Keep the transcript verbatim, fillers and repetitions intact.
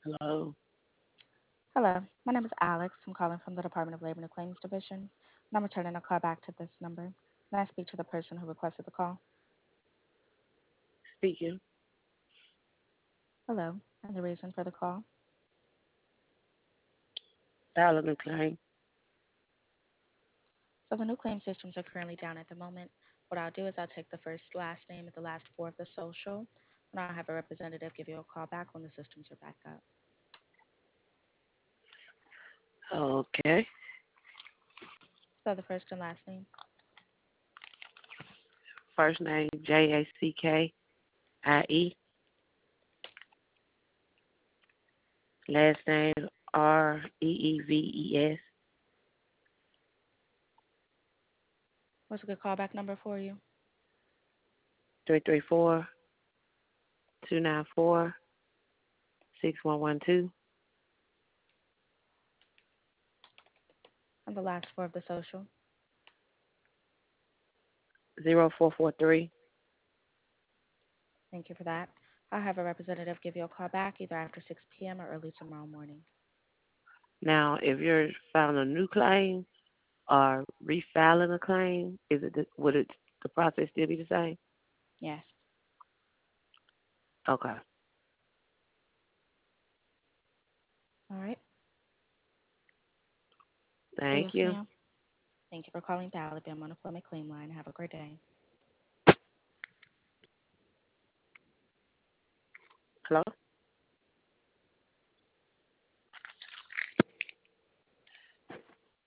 Hello. Hello, my name is Alex. I'm calling from the Department of Labor and Claims Division, and I'm returning a call back to this number. Can I speak to the person who requested the call? Speaking. Hello, and the reason for the call? Filing a claim. So the new claim systems are currently down at the moment. What I'll do is I'll take the first last name and the last four of the social, and I'll have a representative give you a call back when the systems are back up. Okay. So the first and last name. First name J A C K I E. Last name R E E V E S. What's a good callback number for you? Three three four two nine four six one one two. And the last four of the social. Zero four four three. Thank you for that. I'll have a representative give you a call back either after six p m or early tomorrow morning. Now, if you're filing a new claim or refiling a claim, is it the, would it the process still be the same? Yes. Okay. All right. So Thank yes, you. ma'am. Thank you for calling Ballot. I'm on a Plymouth claim line. Have a great day.